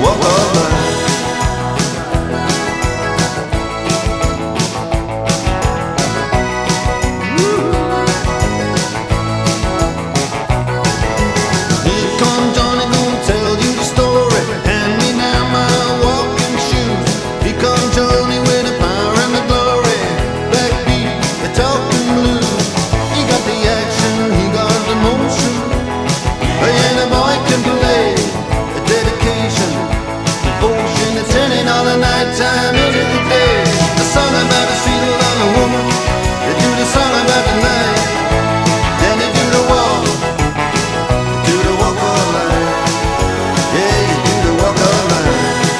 walk of life. Here come Johnny, gonna tell you the story. Hand me now my walking shoes. Here come Johnny with the power and the glory. Backbeat, the talking blues. He got the action, he got the motion. Yeah, the boy can play. The dedication, devotion, it's turning all the night time into the day. The song about the sweet love of woman. They do the song about the night. Then they do the walk. Do the walk of life. Yeah, you do the walk of life.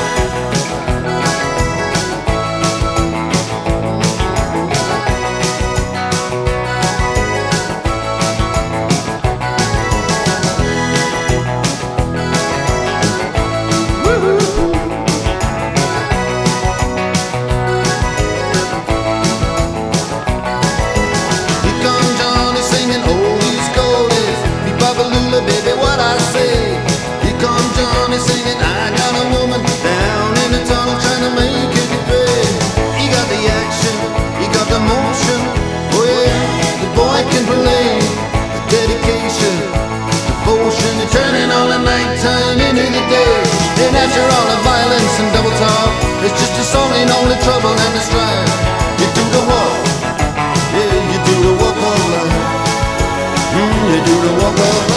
Here comes Johnny singing oldies goldies. Be Babalula, baby, what I say. Here comes Johnny singing, I got a woman down in the tunnel trying to make it pay. He got the action, he got the motion. Oh yeah, the boy can play. The dedication, devotion, and turning all the nighttime into the day. And after all the violence and double talk, it's just a song in all the trouble and the strife. You do the walk, yeah, you do the walk of life. You do the walk of life.